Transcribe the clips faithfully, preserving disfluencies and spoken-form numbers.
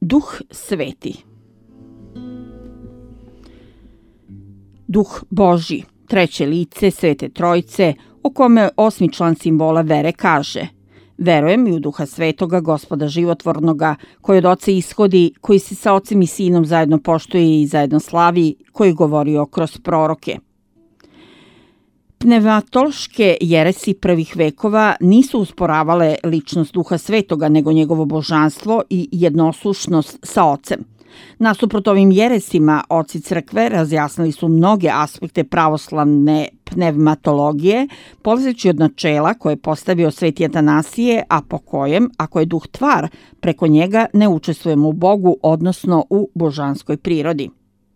Duh sveti. Duh Božji, treće lice Svete Trojice, o kome osmi član simbola vere kaže: verujem i u Duha Svetoga, Gospoda životvornoga, koji od Oca ishodi, koji se sa Ocem i Sinom zajedno poštuje i zajedno slavi, koji je govorio kroz proroke. Pneumatološke jeresi prvih vekova nisu usporavale ličnost Duha Svetoga, nego njegovo božanstvo i jednoslušnost sa Ocem. Nasuprot ovim jeresima, oci crkve razjasnili su mnoge aspekte pravoslavne pneumatologije, polazeći od načela koje je postavio sveti Atanasije, a po kojem, ako je duh tvar, preko njega ne učestvujemo u Bogu, odnosno u božanskoj prirodi.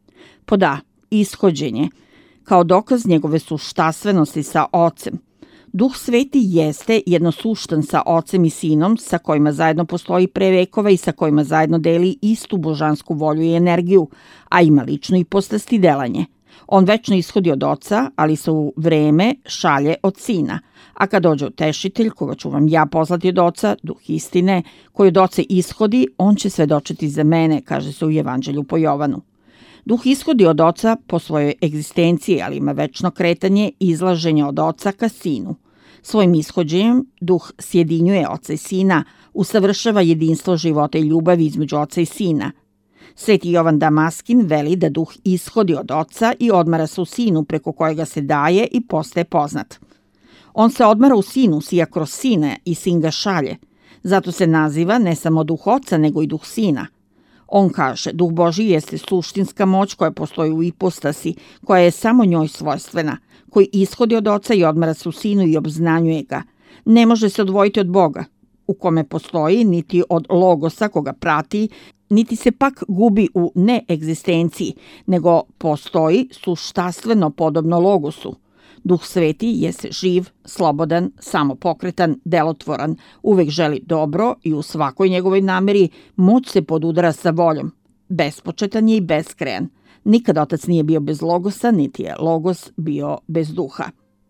Pod A. Ishođenje. Kao dokaz njegove suštastvenosti sa Ocem. Duh Sveti jeste jednosuštan sa Ocem i Sinom, sa kojima zajedno postoji pre vekova i sa kojima zajedno deli istu božansku volju i energiju, a ima ličnu ipost i delanje. On večno ishodi od Oca, ali se u vreme šalje od Sina. A kad dođe Utešitelj, koga ću vam ja poslati od Oca, Duh istine, koji od Oca ishodi, on će svedočiti za mene, kaže se u Evanđelju po Jovanu. Duh ishodi od Oca po svojoj egzistenciji, ali ima večno kretanje i izlaženje od Oca ka Sinu. Svojim ishođenjem Duh sjedinjuje Oca i Sina, usavršava jedinstvo života i ljubavi između Oca i Sina. Sveti Jovan Damaskin veli da Duh ishodi od Oca i odmara se u Sinu, preko kojega se daje i postaje poznat. On se odmara u Sinu, sija kroz Sina i Sin ga šalje. Zato se naziva ne samo Duh Oca, nego i Duh Sina. On kaže, Duh Božji jeste suštinska moć koja postoji u ipostasi, koja je samo njoj svojstvena, koji ishodi od Oca i odmara se u Sinu i obznanjuje ga. Ne može se odvojiti od Boga, u kome postoji, niti od Logosa koga prati, niti se pak gubi u neegzistenciji, nego postoji suštastveno podobno Logosu. Duh Sveti jeste živ, slobodan, samopokretan, delotvoran, uvek želi dobro i u svakoj njegovoj nameri moć se podudara sa voljom. Bespočetan je i beskrejan. Nikad Otac nije bio bez Logosa, niti je Logos bio bez Duha.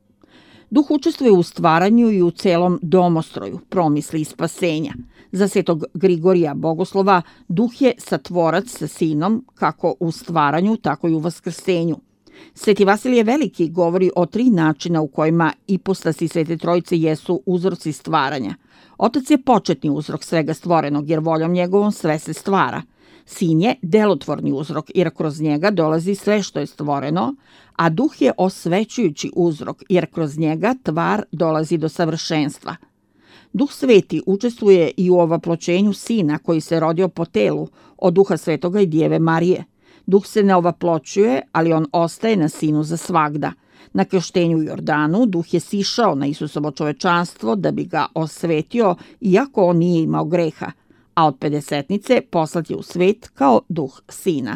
Duh učestvuje u stvaranju i u celom domostroju, promisli i spasenja. Za svetog Grigorija Bogoslova, Duh je satvorac sa Sinom, kako u stvaranju, tako i u vaskrsenju. Sveti Vasilije Veliki govori o tri načina u kojima ipostasi Svete Trojice jesu uzroci stvaranja. Otac je početni uzrok svega stvorenog, jer voljom njegovom sve se stvara. Sin je delotvorni uzrok, jer kroz njega dolazi sve što je stvoreno, a Duh je osvećujući uzrok, jer kroz njega tvar dolazi do savršenstva. Duh Sveti učestvuje i u ovaploćenju Sina koji se rodio po telu od Duha Svetoga i Djeve Marije. Duh se ne ovaploćuje, ali on ostaje na Sinu za svagda. Na krštenju u Jordanu Duh je sišao na Isusovo čovečanstvo da bi ga osvetio, iako on nije imao greha, a od pedesetnice poslat je u svet kao Duh Sina.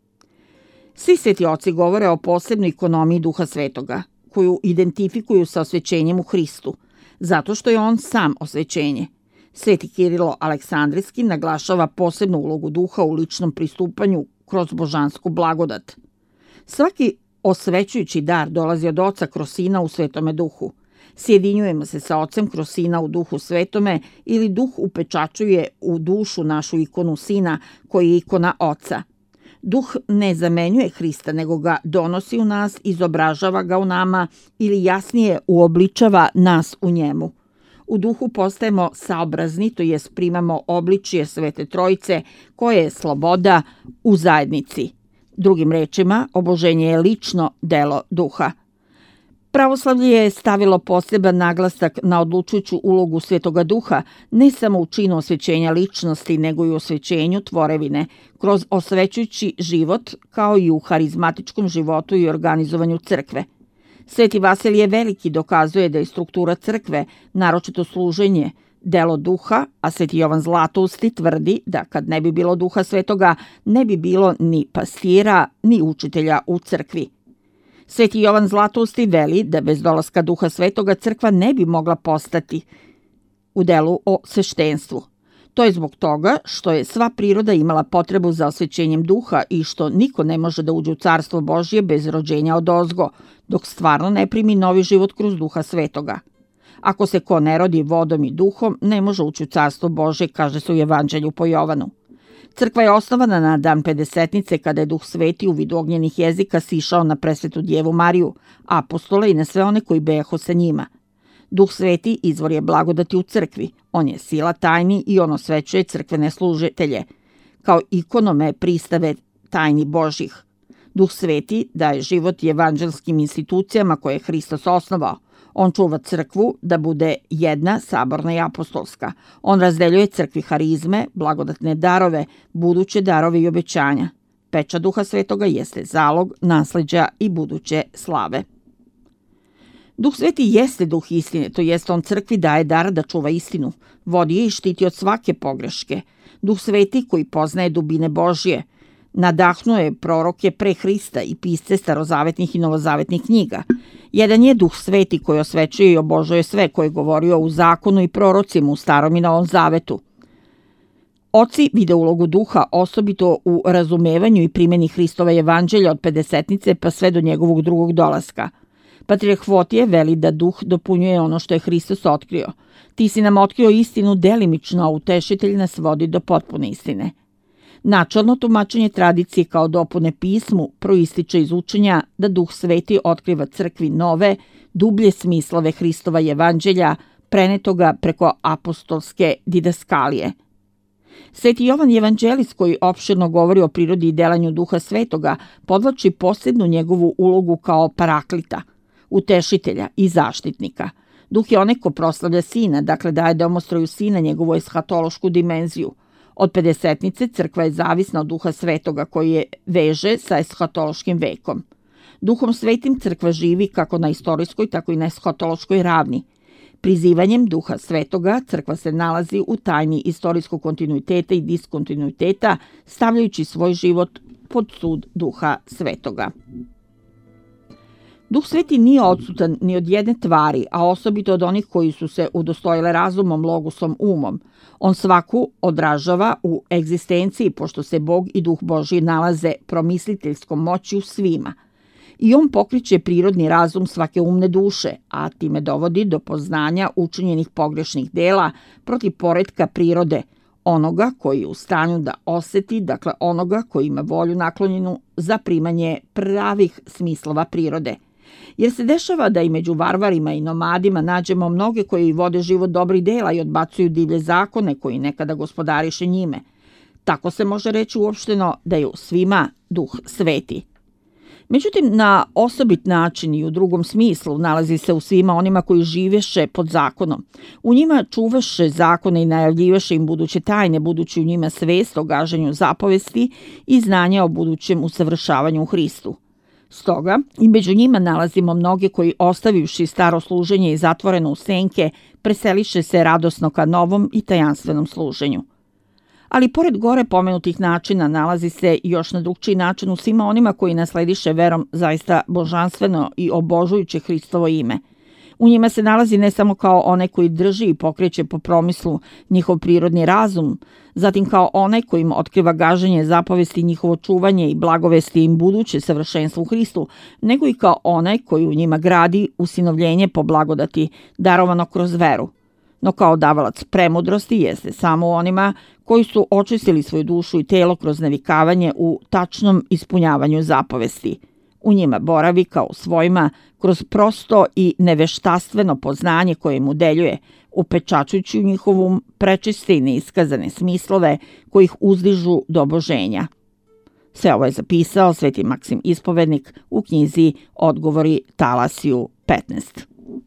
Svi sveti oci govore o posebnoj ekonomiji Duha Svetoga, koju identifikuju sa osvećenjem u Hristu, zato što je on sam osvećenje. Sveti Kirilo Aleksandrijski naglašava posebnu ulogu Duha u ličnom pristupanju kroz božansku blagodat. Svaki osvećujući dar dolazi od Oca kroz Sina u Svetome Duhu. Sjedinjujemo se sa Ocem kroz Sina u Duhu Svetome ili Duh upečačuje u dušu našu ikonu Sina koji je ikona Oca. Duh ne zamenjuje Hrista, nego ga donosi u nas, izobražava ga u nama ili jasnije uobličava nas u njemu. U Duhu postajemo saobrazni, to jest primamo obličje Svete Trojice, koje je sloboda u zajednici. Drugim rečima, oboženje je lično delo Duha. Pravoslavlje je stavilo poseban naglasak na odlučujuću ulogu Svetoga Duha, ne samo u činu osvećenja ličnosti, nego i u osvećenju tvorevine, kroz osvećujući život, kao i u harizmatičkom životu i organizovanju crkve. Sveti Vasilije Veliki dokazuje da je struktura crkve, naročito služenje, delo Duha, a Sveti Jovan Zlatousti tvrdi da kad ne bi bilo Duha Svetoga, ne bi bilo ni pastira, ni učitelja u crkvi. Sveti Jovan Zlatousti veli da bez dolaska Duha Svetoga crkva ne bi mogla postati u delu o sveštenstvu. To je zbog toga što je sva priroda imala potrebu za osvećenjem Duha i što niko ne može da uđe u Carstvo Božje bez rođenja odozgo, dok stvarno ne primi novi život kroz Duha Svetoga. Ako se ko ne rodi vodom i duhom, ne može ući u Carstvo Božje, kaže se u Evanđelju po Jovanu. Crkva je osnovana na dan Pedesetnice kada je Duh Sveti u vidu ognjenih jezika sišao na presvetu Djevu Mariju, apostole i na sve one koji bejahu sa njima. Duh Sveti izvor je blagodati u crkvi, on je sila tajni i on osvećuje crkvene služitelje, kao ikonome pristave tajni Božih. Duh Sveti daje život i evanđelskim institucijama koje je Hristos osnovao. On čuva crkvu da bude jedna, saborna i apostolska. On razdeljuje crkvi harizme, blagodatne darove, buduće darove i obećanja. Pečat Duha Svetoga jeste zalog, nasleđa i buduće slave. Duh Sveti jeste duh istine, to jest on crkvi daje dar da čuva istinu, vodi je i štiti od svake pogreške. Duh Sveti koji poznaje dubine Božje, nadahnuo je proroke pre Hrista i pisce starozavetnih i novozavetnih knjiga. Jedan je Duh Sveti koji osvećuje i obožuje sve, koji je govorio u zakonu i prorocima u Starom i Novom Zavetu. Oci vide ulogu Duha osobito u razumevanju i primjeni Hristova evanđelja od Pedesetnice pa sve do njegovog drugog dolaska. Patrijarh Fotije veli da Duh dopunjuje ono što je Hristos otkrio. Ti si nam otkrio istinu delimično, a utešitelj nas vodi do potpune istine. Načelno tumačenje tradicije kao dopune pismu proističe iz učenja da Duh Sveti otkriva crkvi nove, dublje smislove Hristova evanđelja, prenetoga preko apostolske didaskalije. Sveti Jovan Evanđelist, koji opširno govori o prirodi i delanju Duha Svetoga, podvlači posebnu njegovu ulogu kao paraklita, utešitelja i zaštitnika. Duh je onaj ko proslavlja Sina, dakle daje domostroju Sina njegovu eshatološku dimenziju. Od Pedesetnice crkva je zavisna od Duha Svetoga koji je veže sa eshatološkim vekom. Duhom Svetim crkva živi kako na istorijskoj, tako i na eshatološkoj ravni. Prizivanjem Duha Svetoga crkva se nalazi u tajni istorijskog kontinuiteta i diskontinuiteta, stavljajući svoj život pod sud Duha Svetoga. Duh Sveti nije odsutan ni od jedne tvari, a osobito od onih koji su se udostojile razumom, logosom, umom. On svaku odražava u egzistenciji, pošto se Bog i Duh Božji nalaze promisliteljskom moći u svima. I on pokriče prirodni razum svake umne duše, a time dovodi do poznanja učinjenih pogrešnih dela protiv poretka prirode, onoga koji je u stanju da oseti, dakle onoga koji ima volju naklonjenu za primanje pravih smislova prirode. Jer se dešava da i među varvarima i nomadima nađemo mnoge koji vode život dobrih dela i odbacuju divlje zakone koji nekada gospodariše njime. Tako se može reći uopšteno da je u svima Duh Sveti. Međutim, na osobit način i u drugom smislu nalazi se u svima onima koji živeše pod zakonom. U njima čuvaše zakone i najavljivaše im buduće tajne, budući u njima svest o gaženju zapovesti i znanja o budućem usavršavanju u Hristu. Stoga i među njima nalazimo mnoge koji, ostavivši staro služenje i zatvoreno u senke, preseliše se radosno ka novom i tajanstvenom služenju. Ali pored gore pomenutih načina nalazi se još na drugčiji način u svima onima koji naslediše verom zaista božanstveno i obožujuće Hristovo ime. U njima se nalazi ne samo kao onaj koji drži i pokreće po promislu njihov prirodni razum, zatim kao onaj koji im otkriva gaženje zapovesti, njihovo čuvanje i blagovesti im buduće savršenstvo u Hristu, nego i kao onaj koji u njima gradi usinovljenje po blagodati darovano kroz veru. No kao davalac premudrosti jeste samo onima koji su očistili svoju dušu i telo kroz navikavanje u tačnom ispunjavanju zapovesti. U njima boravi kao svojima kroz prosto i neveštastveno poznanje koje im udeljuje, upečačujući u njihovom prečiste i neiskazane smislove koji ih uzdižu do oboženja. Sve ovo je zapisao Sveti Maksim Ispovednik u knjizi Odgovori Talasiju petnaest.